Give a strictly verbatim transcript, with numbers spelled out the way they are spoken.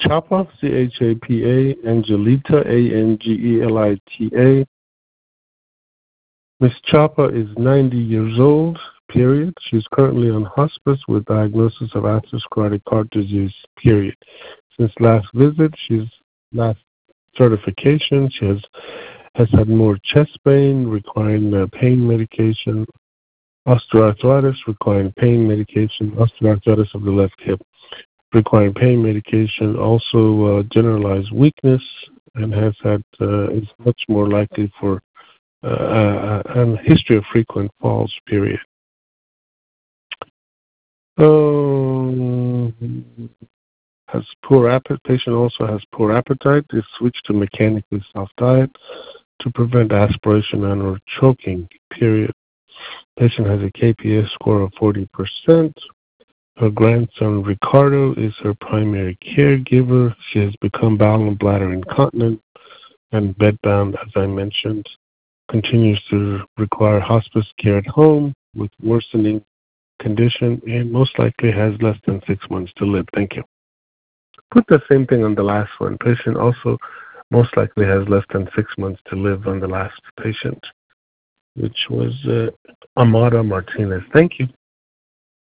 Chapa, C H A P A, Angelita, A N G E L I T A. Miss Chapa is ninety years old, period. She's currently on hospice with diagnosis of atherosclerotic heart disease, period. Since last visit, she's last certification, she has, has had more chest pain, requiring uh, pain medication, osteoarthritis, requiring pain medication, osteoarthritis of the left hip, requiring pain medication, also uh, generalized weakness, and has had uh, is much more likely for uh, a, a history of frequent falls, period. Um, has poor appetite. Patient also has poor appetite. Is switched to mechanically soft diet to prevent aspiration and or choking, period. Patient has a K P S score of forty percent. Her grandson Ricardo is her primary caregiver. She has become bowel and bladder incontinent and bedbound, as I mentioned. Continues to require hospice care at home with worsening condition and most likely has less than six months to live. Thank you. Put the same thing on the last one. Patient also most likely has less than six months to live on the last patient, which was uh, Amada Martinez. Thank you.